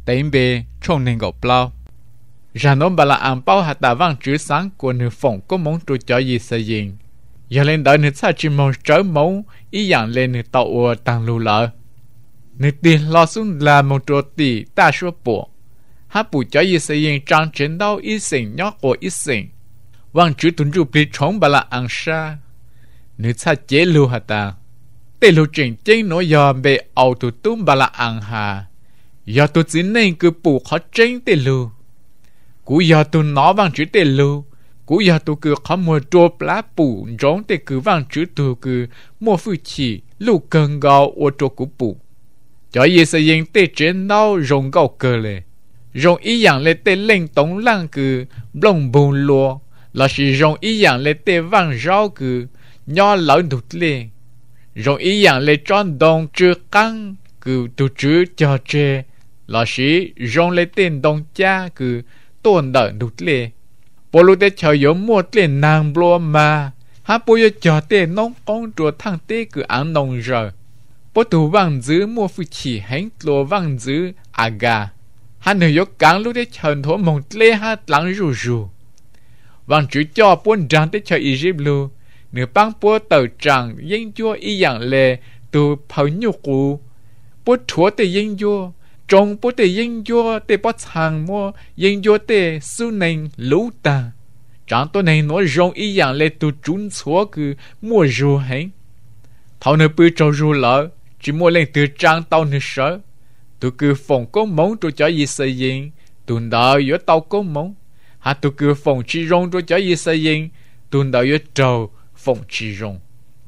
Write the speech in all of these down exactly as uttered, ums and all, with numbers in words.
tên bề trong nên gọc bao ra nó bà là ăn bao hạt đà vang chữ sáng của nữ phòng có món trôi cho gì xây dựng giờ lên đợi nữ xa chỉ mong trở mẫu ý dạng lên nữ tàu ua tăng lưu lợ nữ tiền lo xuống là một trò tỷ ta số bộ hát bù cho gì xây dựng trang chiến đấu ý sinh nhóc của ý sinh vang chữ tuần trụ bị trống bà là ăn xa nữ xa chế lưu hạt đà tê lưu trình chính nó giờ bề ẩu tụ tung bà là ăn hà giờ tụ chỉ nên cứ bù khó chính tê lưu cú giờ tụ nó vang chữ tê lưu cú giờ tụ cứ khó mua trộp lá bù giống tê cứ vang chữ tụ cứ mua phu chỉ lưu cần gạo ô trộp cú bù cho ye xây dựng tê chiến đấu rong gạo cơ lệ rong ý dạng lệ tê lên tống lăng cứ lông bùn lúa là chỉ rong ý dạng lệ tê vang rau cứ nhỏ lợn đục lệ rong ý dạng lệ tròn đông chưa căng cứ tụ chữ cho chê là chỉ rong lệ tên đông cha cứ tôn đỡ đục lệ bộ lô tê chờ yếu mua tê nàng blo mà hát bố yếu chờ tê nông con chùa thang tê cứ án nông rờ bố tù vang dứ mua phu chỉ hánh lô vang dứ à gà hát nữ yếu cáng lúc tê chờ thố mong tê hát lắng rù rù vang chữ cho bốn trang tê chờ ý dịp lưu nữ băng bố tờ trang yên chua ý dạng lệ tù pháo nhục cụ bố chúa tê yên chua trong bố tê yên chua tê bó chàng mua yên chua tê su nền lũ ta chẳng tôi này nói rong ý dạng lệ tù trún chúa cứ mua rù hánh thảo nữ bư trâu rù lỡ chỉ mua lên từ trang tao nữ sở tù cứ phòng có móng trô cho gì xây dựng tù đợi yếu tao có móng hà tù cứ phòng chi rong trô cho gì xây dựng tù đợi yếu trâu phòng chi rong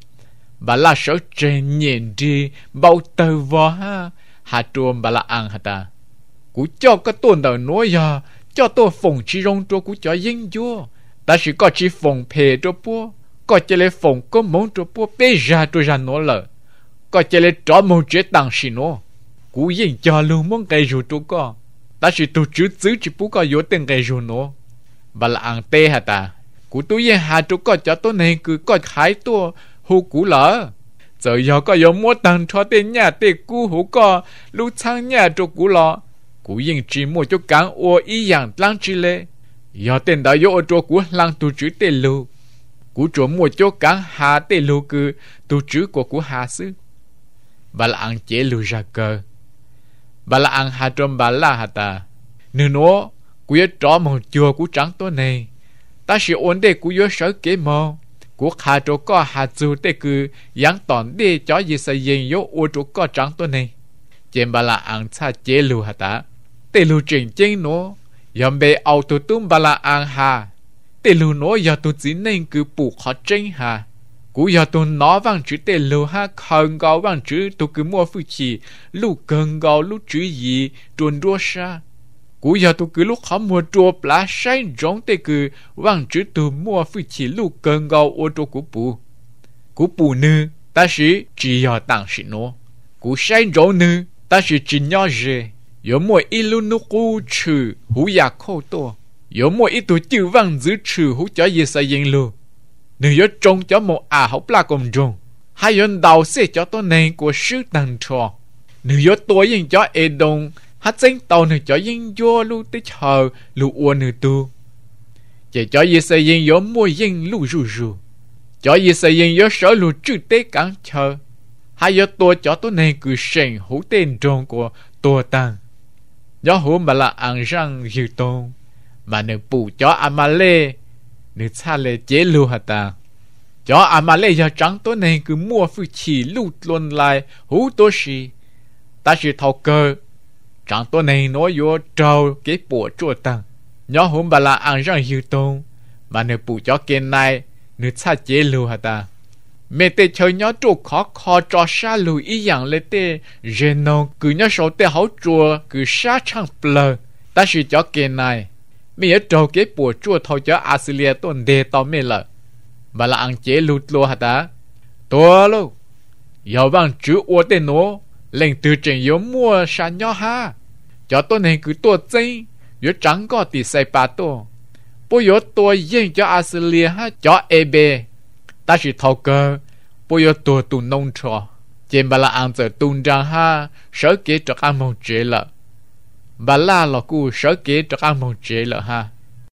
bà là sở trên nhìn đi bao tờ vò ha hà truông bà là ăn hả ta cú cho cái tuần đời nói giờ cho tôi phòng chi rong trô cú cho yên vô ta chỉ có chỉ phòng phê trô bố có chỉ lấy phòng có món trô bố bê ra trô ra nó lợ có chỉ lấy trò mong chế tăng xì nó cú yên cho luôn mong cây rù trô có ta chỉ tu chữ chữ chỉ bố có yếu tên cây rù nó bà là ăn tê hả ta cú tu yên hà trô có cho tôi này cứ có khái tôi hú cú lỡ giờ giờ có yếu mua tăng cho tên nhà tê cú hú có lúc sang nhà trô cú lọ cú yên chỉ mua cho cán ô ý dạng lăng chi lệ giờ tên đã yếu trô cú lăng tu chữ tê lưu cú trô mua cho cán hà tê lưu cứ tu chữ của cú hà sư bà là ăn chế lưu ra cơ bà là ăn hà trôm bà là hà ta nếu nó cú yếu trò mong chùa cú trắng tối này ta sẽ ổn đề cú yếu sở kế mong cú hà trô có hà dù tê cứ giáng tòn đi cho gì xây dựng yếu ô trô có trắng tối này chém bà là ăn xa chế lưu hà ta tê lưu trình chênh nó yam bê ảo tụ tung bà là ăn hà tê lưu nó giờ tụ chỉ nên cứ bù khó chênh hà cú giờ tụ nó vang chữ tê lưu ha khẩn gạo vang chữ tụ cứ mua phu chỉ lúc cần gạo lúc chữ gì tuần đua xa cú giờ tụ cứ lúc khó mua trộp lá say giống tê cứ vang chữ tụ mua phu chỉ lúc cần gạo ô tô cú bù cú bù nữ ta chỉ chỉ giờ tặng sĩ nó cú say giống nữ ta chỉ chỉ nhỏ dễ有么一路努古去胡呀口多，有么一度就忘子去胡叫也是赢路，你有种叫么啊好不拉公种，还有道士叫多难过事当错，你有多人叫爱动，还真到你叫人叫路的chờ路我你都，这叫也是赢有么人路入入，叫也是赢有少路只得刚chờ，还有多叫多难过神胡den种过多当。do hôm bà là ăn răng dư tôn mà nữ bù cho Amale nữ xa lệ chế lưu hả ta cho Amale giờ trắng tối này cứ mua phu chỉ lưu luôn lại hú tố xì ta chỉ thao cơ trắng tối này nói vô trâu cái bộ chua tăng do hôm bà là ăn răng dư tôn mà nữ bù cho cái này nữ xa chế lưu hả ta mẹ tê chơi nhớ trục khó khó cho xa lùi ý dạng lệ tê rê nông cứ nhớ số tê hấu chùa cứ xa chẳng plờ ta chỉ cho kê này mẹ nhớ trâu cái bùa chùa thâu cho Australia tôn đề tao mẹ lợ mà là ăn chế lụt lùa hả ta tùa lô dạo bằng chữ ô tê nô lên từ trình yếu mua xa nhỏ ha cho tôi này cứ tùa chênh yếu trắng có tì xây bà tô bố yếu tùa yên cho Australia ha cho ê bê ta chỉ thao cơ bây giờ tôi tu nông trò trên bà là ăn giờ tuần trang ha sở kế cho ăn mong chế lợ bà la là cú sở kế cho ăn mong chế lợ ha